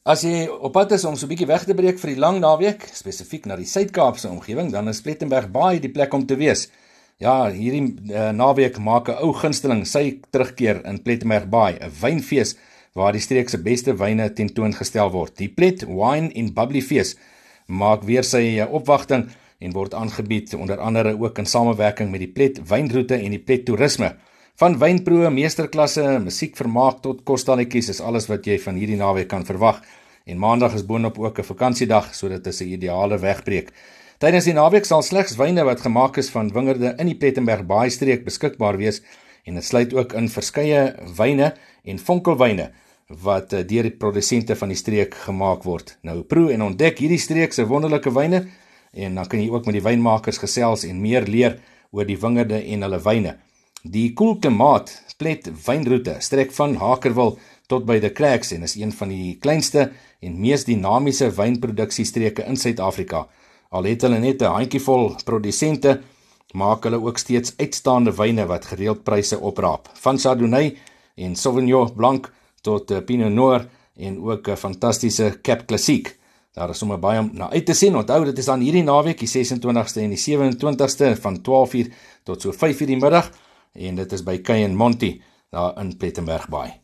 As jy op pad is om so 'n bietjie weg te breek vir die lang naweek, spesifiek na die Suid-Kaapse omgewing, dan is Plettenberg Baai die plek om te wees. Ja, hierdie naweek maak 'n ou gunsteling sy terugkeer in Plettenberg Baai, 'n wynfees waar die streek se beste wyne tentoongestel word. Die Plet Wine and Bubbly Fees maak weer sy opwagting en word aangebied onder andere ook in samewerking met die Plet Wynroete en die Plet Toerisme. Van wynproe, meesterklasse, musiekvermaak tot kostalletjies is alles wat jy van hierdie naweek kan verwag. En maandag is boonop ook 'n vakansiedag, so dit is 'n ideale wegbreek. Tydens die naweek sal slegs wyne wat gemaak is van wingerde in die Plettenberg Baai streek beskikbaar wees en dit sluit ook in verskeie wyne en vonkelwyne wat deur die produsente van die streek gemaak word. Nou proe en ontdek hierdie streek se wonderlike wyne en dan kan jy ook met die wynmakers gesels en meer leer oor die wingerde en hulle wyne. Die koel klimaat Plet Wynroete strek van Hakerwil tot by De Klerks en is een van die kleinste en mees dinamiese wynproduksiestreke in Suid-Afrika. Al het hulle net 'n handjievol produsente, maak hulle ook steeds uitstaande wyne wat gereeld pryse opraap. Van Chardonnay en Sauvignon Blanc tot Pinot Noir en ook 'n fantastiese Cap Classique. Daar is sommer baie om na uit te sien. Onthou, dit is dan hierdie naweek, die 26ste en die 27ste van 12:00 tot so 5:00 die middag en dit is by Kay & Monty daar in Plettenberg Baai.